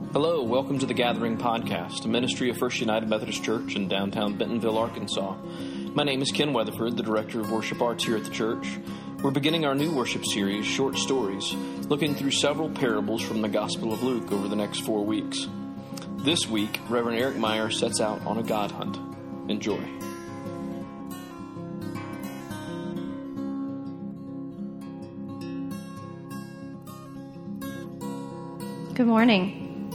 Hello, welcome to the Gathering Podcast, a ministry of First United Methodist Church in downtown Bentonville, Arkansas. My name is Ken Weatherford, the Director of Worship Arts here at the church. We're beginning our new worship series, Short Stories, looking through several parables from the Gospel of Luke over the next 4 weeks. This week, Reverend Eric Meyer sets out on a God hunt. Enjoy. Good morning.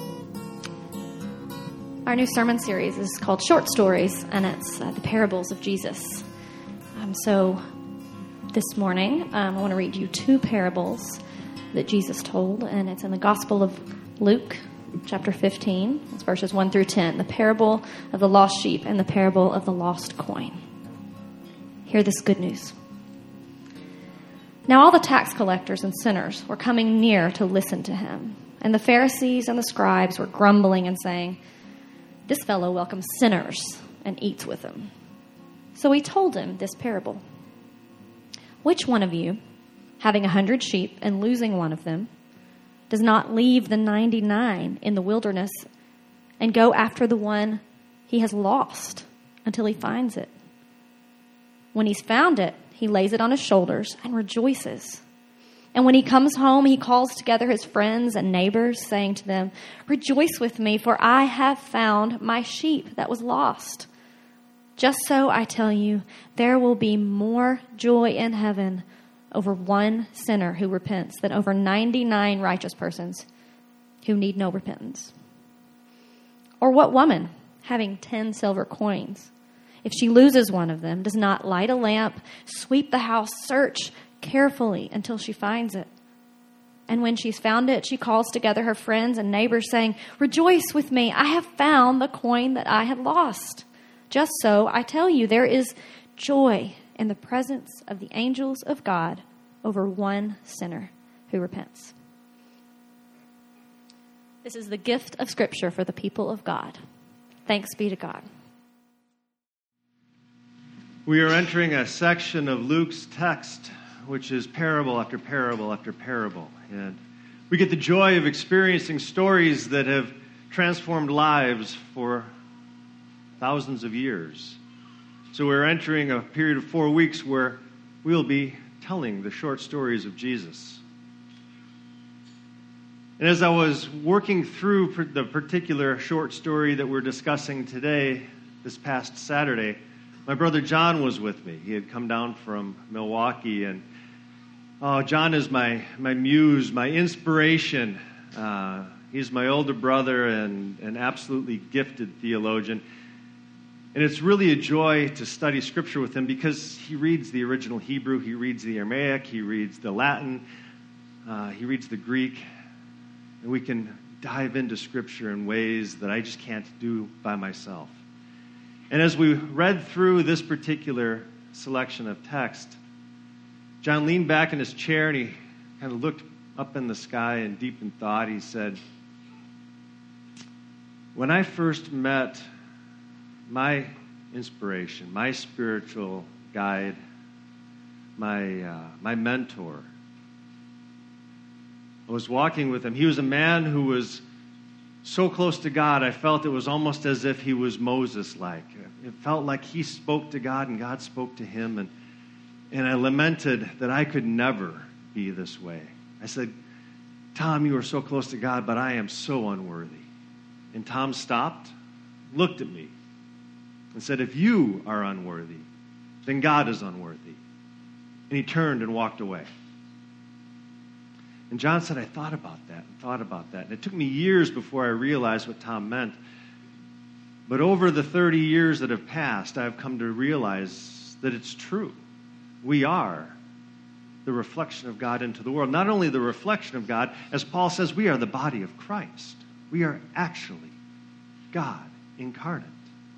Our new sermon series is called Short Stories, and it's the parables of Jesus. So this morning, I want to read you 2 parables that Jesus told, and it's in the Gospel of Luke, chapter 15. It's verses 1 through 10, the parable of the lost sheep and the parable of the lost coin. Hear this good news. Now all the tax collectors and sinners were coming near to listen to him, and the Pharisees and the scribes were grumbling and saying, "This fellow welcomes sinners and eats with them." So he told him this parable. Which one of you, having 100 sheep and losing one of them, does not leave the 99 in the wilderness and go after the one he has lost until he finds it? When he's found it, he lays it on his shoulders and rejoices. And when he comes home, he calls together his friends and neighbors, saying to them, "Rejoice with me, for I have found my sheep that was lost." Just so, I tell you, there will be more joy in heaven over one sinner who repents than over 99 righteous persons who need no repentance. Or what woman, having 10 silver coins, if she loses one of them, does not light a lamp, sweep the house, search carefully until she finds it? And when she's found it, she calls together her friends and neighbors, saying, "Rejoice with me, I have found the coin that I had lost." Just so, I tell you, there is joy in the presence of the angels of God over one sinner who repents. This is the gift of Scripture for the people of God. Thanks be to God. We are entering a section of Luke's text, which is parable after parable after parable. And we get the joy of experiencing stories that have transformed lives for thousands of years. So we're entering a period of 4 weeks where we'll be telling the short stories of Jesus. And as I was working through the particular short story that we're discussing today, this past Saturday, my brother John was with me. He had come down from Milwaukee, and John is my muse, my inspiration. He's my older brother and an absolutely gifted theologian. And it's really a joy to study Scripture with him because he reads the original Hebrew, he reads the Aramaic, he reads the Latin, he reads the Greek. And we can dive into Scripture in ways that I just can't do by myself. And as we read through this particular selection of text, John leaned back in his chair and he kind of looked up in the sky and deep in thought. He said, "When I first met my inspiration, my spiritual guide, my mentor, I was walking with him. He was a man who was so close to God, I felt it was almost as if he was Moses-like. It felt like he spoke to God and God spoke to him, and I lamented that I could never be this way. I said, "Tom, you are so close to God, but I am so unworthy." And Tom stopped, looked at me, and said, "If you are unworthy, then God is unworthy." And he turned and walked away. And John said, I thought about that. And it took me years before I realized what Tom meant. But over the 30 years that have passed, I've come to realize that it's true. We are the reflection of God into the world. Not only the reflection of God, as Paul says, we are the body of Christ. We are actually God incarnate.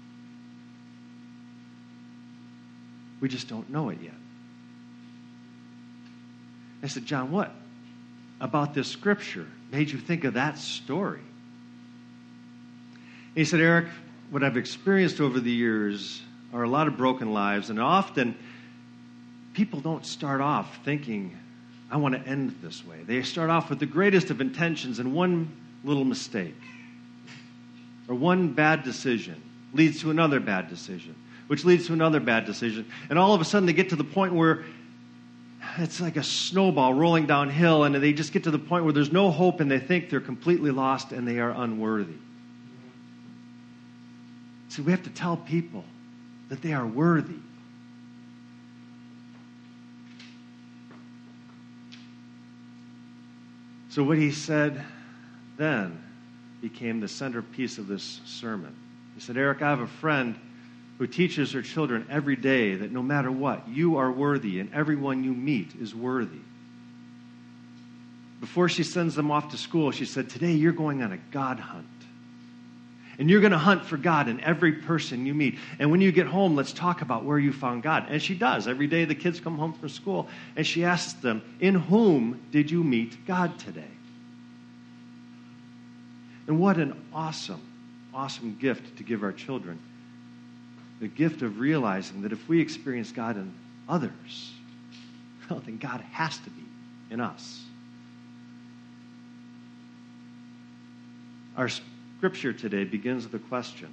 We just don't know it yet. I said, "John, what about this scripture made you think of that story?" And he said, "Eric, what I've experienced over the years are a lot of broken lives, and often people don't start off thinking, I want to end this way. They start off with the greatest of intentions and one little mistake. or one bad decision leads to another bad decision, which leads to another bad decision. And all of a sudden they get to the point where it's like a snowball rolling downhill, and they just get to the point where there's no hope, and they think they're completely lost and they are unworthy. See, we have to tell people that they are worthy. So what he said then became the centerpiece of this sermon. He said, Eric, I have a friend who teaches her children every day that no matter what, you are worthy, and everyone you meet is worthy. Before she sends them off to school, she said, today you're going on a God hunt. And you're going to hunt for God in every person you meet. And when you get home, let's talk about where you found God. And she does. Every day the kids come home from school, and she asks them, in whom did you meet God today? And what an awesome, awesome gift to give our children. The gift of realizing that if we experience God in others, well, then God has to be in us. Our scripture today begins with a question.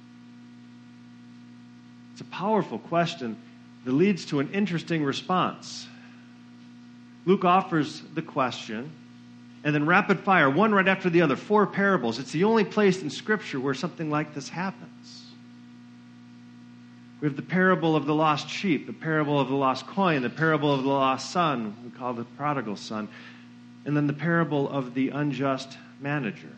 It's a powerful question that leads to an interesting response. Luke offers the question, and then rapid fire, one right after the other, 4 parables. It's the only place in Scripture where something like this happens. We have the parable of the lost sheep, the parable of the lost coin, the parable of the lost son, we call the prodigal son, and then the parable of the unjust manager.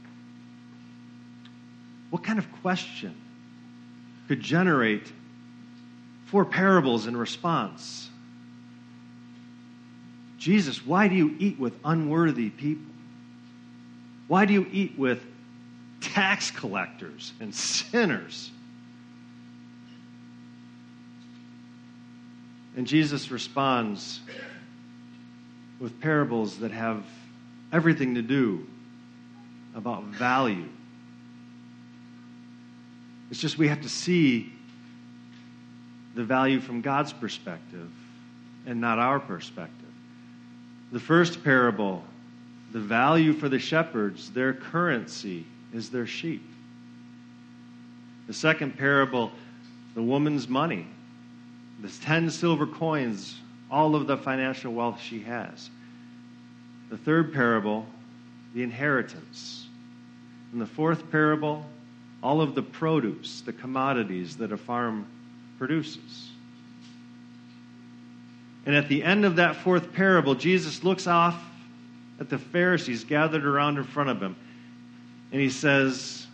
What kind of question could generate 4 parables in response? Jesus, why do you eat with unworthy people? Why do you eat with tax collectors and sinners? And Jesus responds with parables that have everything to do about value. It's just we have to see the value from God's perspective and not our perspective. The first parable, the value for the shepherds, their currency is their sheep. The second parable, the woman's money, the 10 silver coins, all of the financial wealth she has. The third parable, the inheritance. And the fourth parable, all of the produce, the commodities that a farm produces. And at the end of that fourth parable, Jesus looks off at the Pharisees gathered around in front of him, and he says,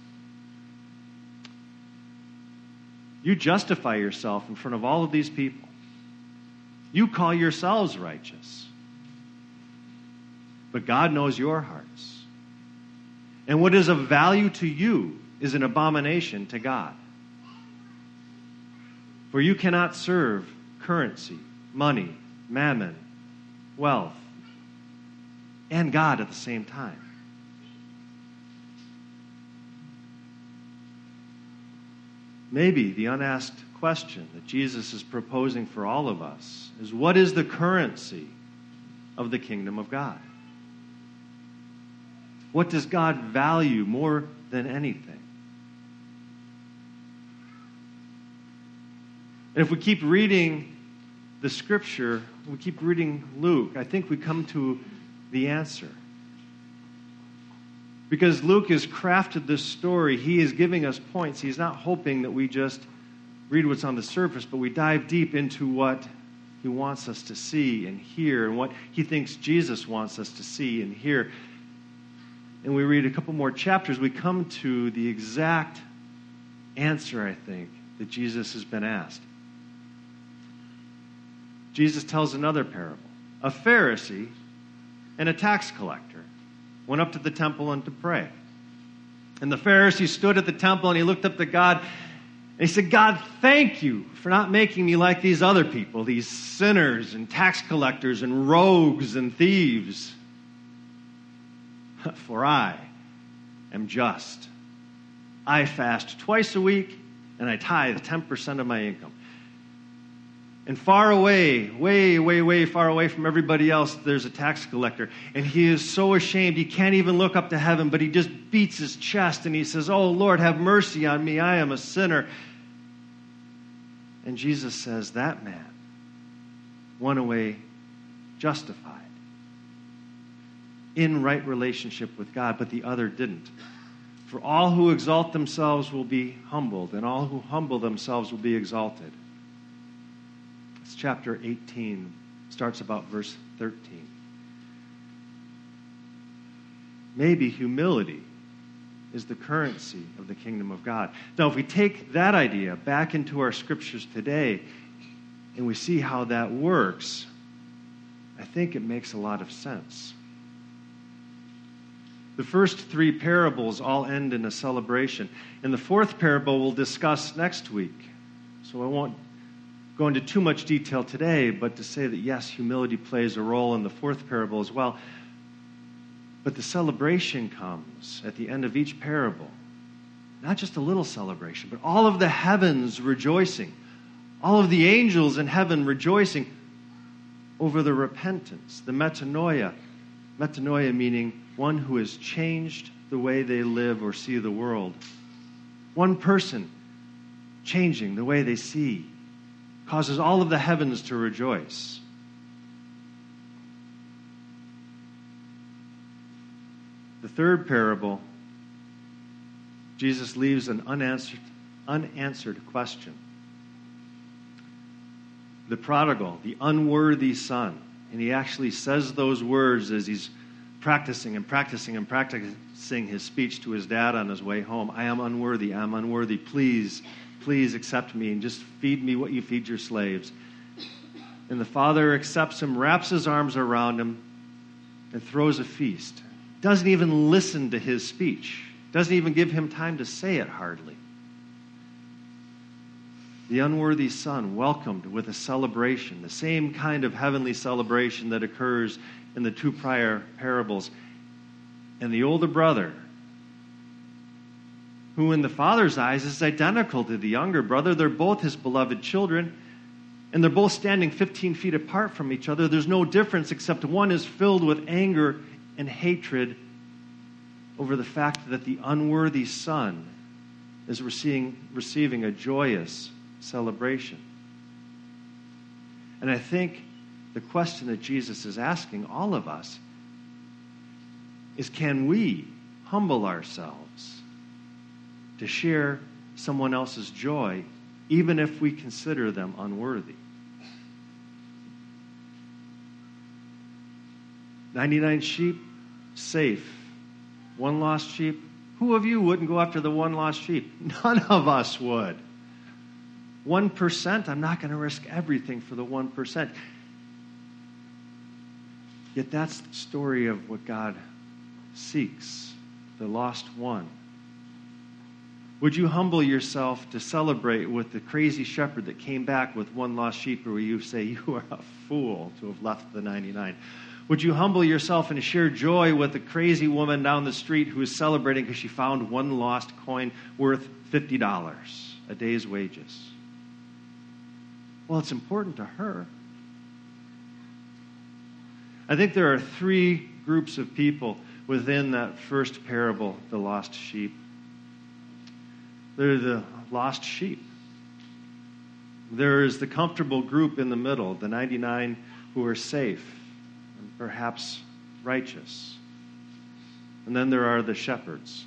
you justify yourself in front of all of these people. You call yourselves righteous. But God knows your hearts. And what is of value to you is an abomination to God. For you cannot serve currency, money, mammon, wealth, and God at the same time. Maybe the unasked question that Jesus is proposing for all of us is, what is the currency of the kingdom of God? What does God value more than anything? And if we keep reading the Scripture, we keep reading Luke, I think we come to the answer. Because Luke has crafted this story, he is giving us points. He's not hoping that we just read what's on the surface, but we dive deep into what he wants us to see and hear, and what he thinks Jesus wants us to see and hear. And we read a couple more chapters, we come to the exact answer, I think, that Jesus has been asked. Jesus tells another parable. A Pharisee and a tax collector went up to the temple and to pray. And the Pharisee stood at the temple and he looked up to God and he said, God, thank you for not making me like these other people, these sinners and tax collectors and rogues and thieves. For I am just. I fast twice a week and I tithe 10% of my income. And far away, way, way, way far away from everybody else, there's a tax collector. And he is so ashamed, he can't even look up to heaven, but he just beats his chest and he says, "Oh, Lord, have mercy on me. I am a sinner." And Jesus says, that man went away justified, in right relationship with God, but the other didn't. For all who exalt themselves will be humbled, and all who humble themselves will be exalted. It's chapter 18, starts about verse 13. Maybe humility is the currency of the kingdom of God. Now, if we take that idea back into our scriptures today, and we see how that works, I think it makes a lot of sense. The first three parables all end in a celebration. And the fourth parable we'll discuss next week. So I won't go into too much detail today, but to say that yes, humility plays a role in the fourth parable as well. But the celebration comes at the end of each parable. Not just a little celebration, but all of the heavens rejoicing. All of the angels in heaven rejoicing over the repentance, the metanoia. Metanoia meaning one who has changed the way they live or see the world. One person changing the way they see causes all of the heavens to rejoice. The third parable, Jesus leaves an unanswered question. The prodigal, the unworthy son, and he actually says those words as he's practicing his speech to his dad on his way home. I am unworthy. Please accept me and just feed me what you feed your slaves. And the father accepts him, wraps his arms around him, and throws a feast. Doesn't even listen to his speech. Doesn't even give him time to say it hardly. The unworthy son welcomed with a celebration, the same kind of heavenly celebration that occurs in the two prior parables. And the older brother, who in the father's eyes is identical to the younger brother, they're both his beloved children, and they're both standing 15 feet apart from each other. There's no difference except one is filled with anger and hatred over the fact that the unworthy son is receiving a joyous celebration. And I think the question that Jesus is asking all of us is, can we humble ourselves to share someone else's joy, even if we consider them unworthy? 99 sheep, safe. One lost sheep. Who of you wouldn't go after the one lost sheep? None of us would. 1%, I'm not going to risk everything for the 1%. Yet that's the story of what God seeks, the lost one. Would you humble yourself to celebrate with the crazy shepherd that came back with one lost sheep, or will you say, you are a fool to have left the 99? Would you humble yourself and share joy with the crazy woman down the street who is celebrating because she found one lost coin worth $50, a day's wages? Well, it's important to her. I think there are three groups of people within that first parable, the lost sheep. They're the lost sheep. There is the comfortable group in the middle, the 99 who are safe and perhaps righteous. And then there are the shepherds.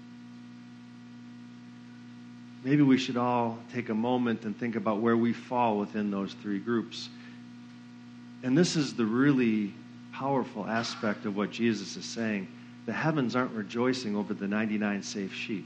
Maybe we should all take a moment and think about where we fall within those three groups. And this is the really powerful aspect of what Jesus is saying. The heavens aren't rejoicing over the 99 safe sheep.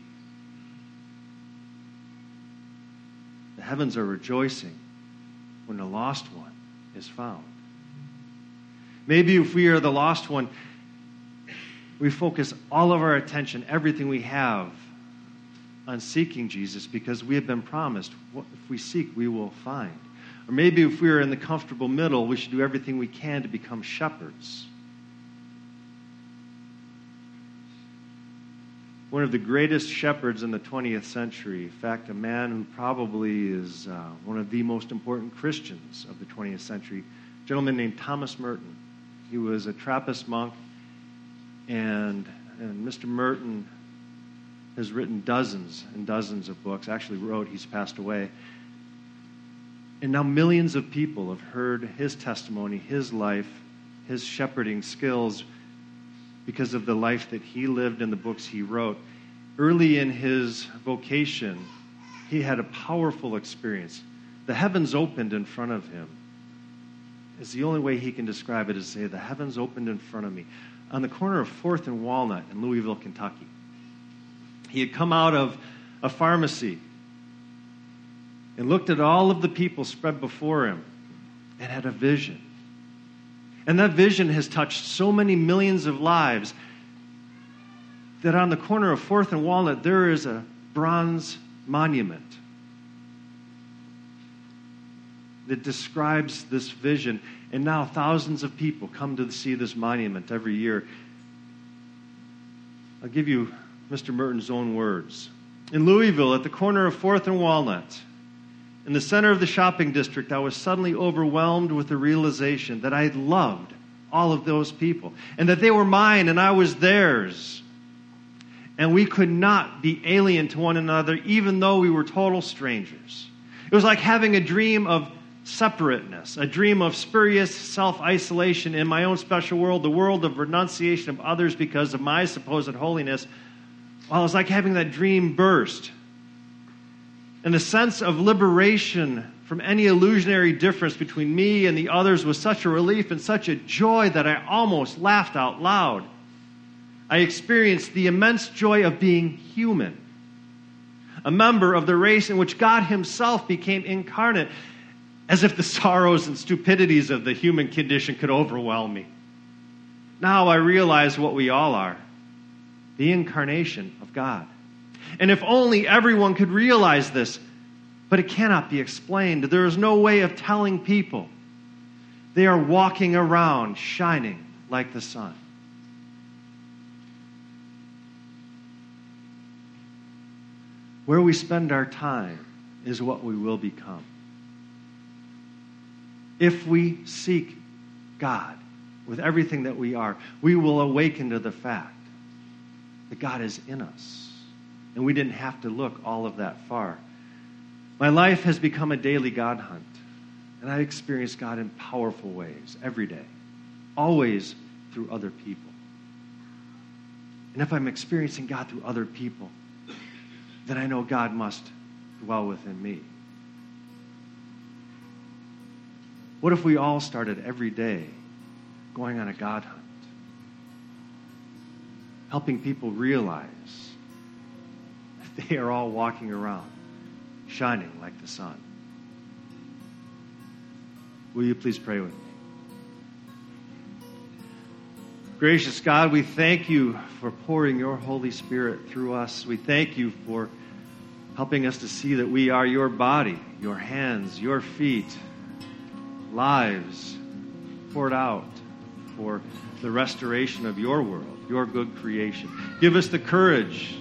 The heavens are rejoicing when the lost one is found. Maybe if we are the lost one, we focus all of our attention, everything we have, on seeking Jesus because we have been promised, if we seek, we will find. Or maybe if we are in the comfortable middle, we should do everything we can to become shepherds. one of the greatest shepherds in the 20th century. In fact, a man who probably is one of the most important Christians of the 20th century, a gentleman named Thomas Merton. He was a Trappist monk, and Mr. Merton has written dozens and dozens of books. Actually wrote, he's passed away. And now millions of people have heard his testimony, his life, his shepherding skills because of the life that he lived and the books he wrote. Early in his vocation, he had a powerful experience. The heavens opened in front of him. It's the only way he can describe it is to say, the heavens opened in front of me. On the corner of 4th and Walnut in Louisville, Kentucky. He had come out of a pharmacy and looked at all of the people spread before him and had a vision. And that vision has touched so many millions of lives that on the corner of 4th and Walnut, there is a bronze monument that describes this vision. And now thousands of people come to see this monument every year. I'll give you Mr. Merton's own words. In Louisville, at the corner of 4th and Walnut, in the center of the shopping district, I was suddenly overwhelmed with the realization that I loved all of those people and that they were mine and I was theirs. And we could not be alien to one another even though we were total strangers. It was like having a dream of separateness, a dream of spurious self-isolation in my own special world, the world of renunciation of others because of my supposed holiness. Well, it was like having that dream burst. And the sense of liberation from any illusionary difference between me and the others was such a relief and such a joy that I almost laughed out loud. I experienced the immense joy of being human, a member of the race in which God himself became incarnate, as if the sorrows and stupidities of the human condition could overwhelm me. Now I realize what we all are, the incarnation of God. And if only everyone could realize this, but it cannot be explained. There is no way of telling people. They are walking around shining like the sun. Where we spend our time is what we will become. If we seek God with everything that we are, we will awaken to the fact that God is in us. And we didn't have to look all of that far. My life has become a daily God hunt. And I experience God in powerful ways every day. Always through other people. And if I'm experiencing God through other people, then I know God must dwell within me. What if we all started every day going on a God hunt? Helping people realize that they are all walking around, shining like the sun. Will you please pray with me? Gracious God, we thank you for pouring your Holy Spirit through us. We thank you for helping us to see that we are your body, your hands, your feet, lives poured out for the restoration of your world, your good creation. Give us the courage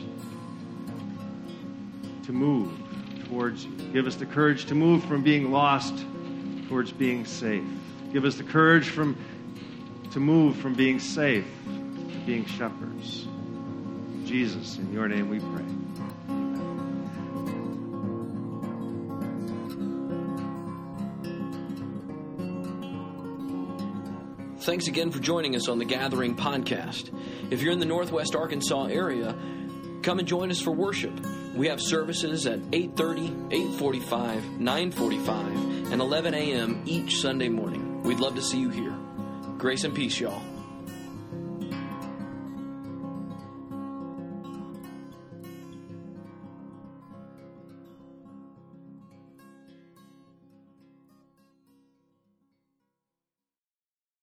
to move towards you. Give us the courage to move from being lost towards being safe. Give us the courage to move from being safe to being shepherds. Jesus, in your name we pray. Thanks again for joining us on the Gathering Podcast. If you're in the Northwest Arkansas area, come and join us for worship. We have services at 8:30, 8:45, 9:45, and 11 a.m. each Sunday morning. We'd love to see you here. Grace and peace, y'all.